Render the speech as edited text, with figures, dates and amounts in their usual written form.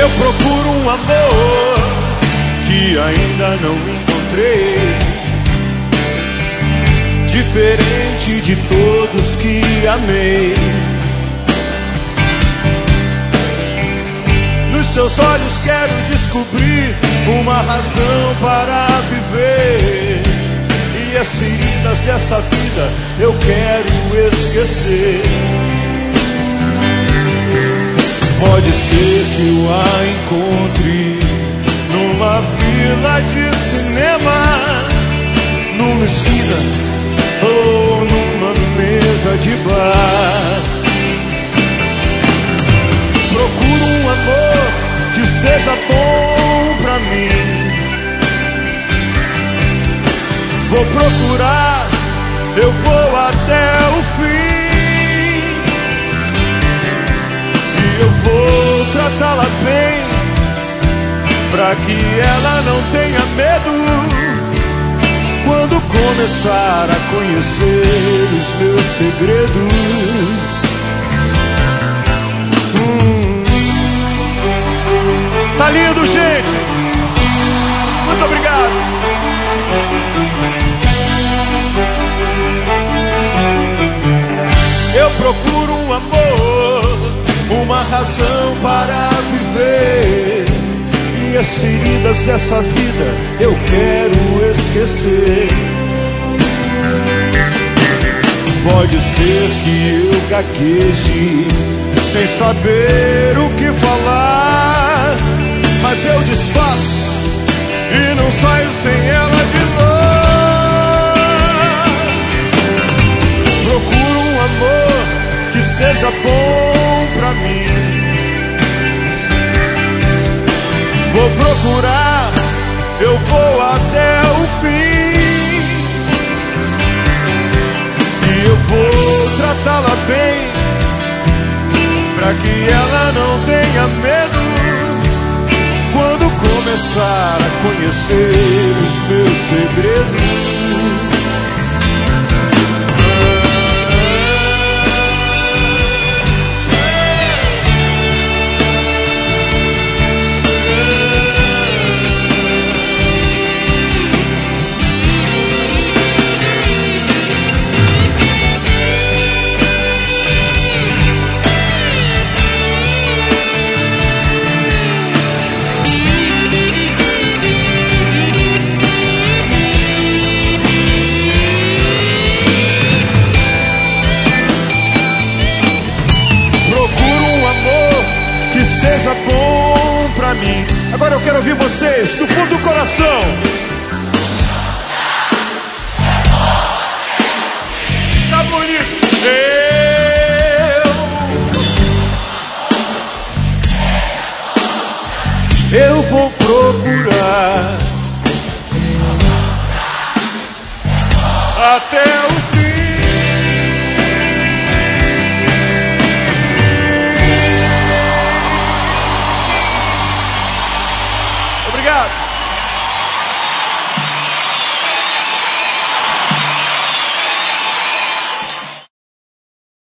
Eu procuro um amor que ainda não encontrei, diferente de todos que amei. Nos seus olhos quero descobrir uma razão para viver, e as feridas dessa vida eu quero esquecer. Pode ser que eu a encontre numa fila de cinema, numa esquina ou numa mesa de bar. Procuro um amor que seja bom pra mim. Vou procurar, eu vou até o fim, e eu vou tratá-la bem, pra que ela não tenha medo quando começar a conhecer os meus segredos. Tá lindo, gente! Muito obrigado! Eu procuro um amor, uma razão para viver, e as feridas dessa vida eu quero esquecer. Pode ser que eu gagueje sem saber o que falar, mas eu disfarço e não saio sem ela de lá. Procuro um amor que seja bom pra mim. Vou procurar, eu vou até o fim, e eu vou tratá-la bem, pra que ela não tenha medo quando começar a conhecer os meus segredos. Seja bom pra mim. Agora eu quero ouvir vocês do fundo do coração. Tá bonito. Eu vou procurar até